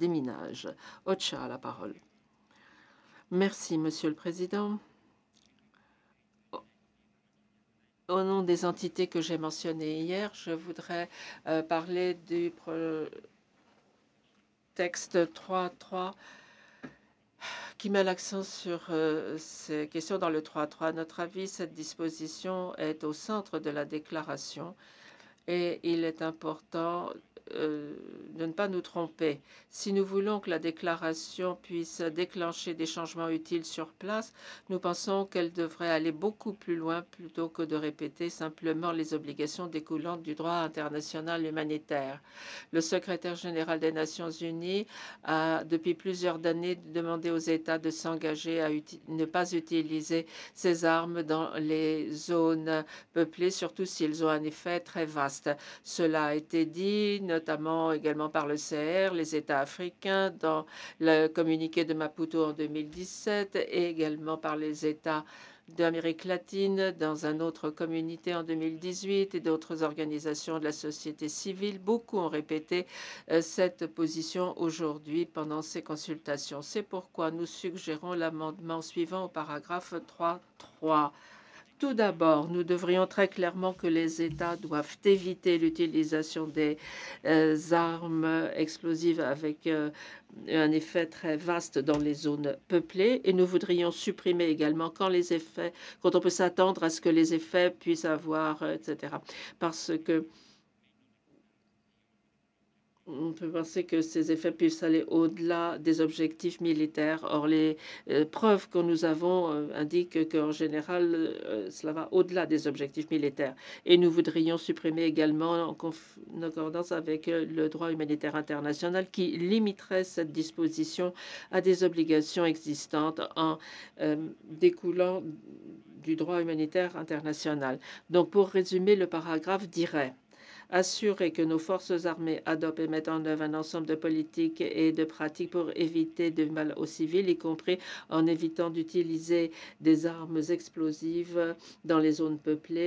déminage. Ocha a la parole. Merci, Monsieur le Président. Au nom des entités que j'ai mentionnées hier, je voudrais parler du texte 3.3 qui met l'accent sur ces questions dans le 3.3. À notre avis, cette disposition est au centre de la déclaration et il est important de ne pas nous tromper. Si nous voulons que la déclaration puisse déclencher des changements utiles sur place, nous pensons qu'elle devrait aller beaucoup plus loin plutôt que de répéter simplement les obligations découlant du droit international humanitaire. Le secrétaire général des Nations Unies a, depuis plusieurs années, demandé aux États de s'engager à ne pas utiliser ces armes dans les zones peuplées, surtout s'ils ont un effet très vaste. Cela a été dit notamment également par le CR, les États africains dans le communiqué de Maputo en 2017 et également par les États d'Amérique latine dans un autre communiqué en 2018 et d'autres organisations de la société civile. Beaucoup ont répété cette position aujourd'hui pendant ces consultations. C'est pourquoi nous suggérons l'amendement suivant au paragraphe 3.3. Tout d'abord, nous devrions très clairement que les États doivent éviter l'utilisation des armes explosives avec un effet très vaste dans les zones peuplées et nous voudrions supprimer également quand on peut s'attendre à ce que les effets puissent avoir, etc. Parce que on peut penser que ces effets puissent aller au-delà des objectifs militaires. Or, les preuves que nous avons indiquent qu'en général, cela va au-delà des objectifs militaires. Et nous voudrions supprimer également, en accordance avec le droit humanitaire international, qui limiterait cette disposition à des obligations existantes en découlant du droit humanitaire international. Donc, pour résumer, le paragraphe dirait: assurer que nos forces armées adoptent et mettent en œuvre un ensemble de politiques et de pratiques pour éviter de mal aux civils, y compris en évitant d'utiliser des armes explosives dans les zones peuplées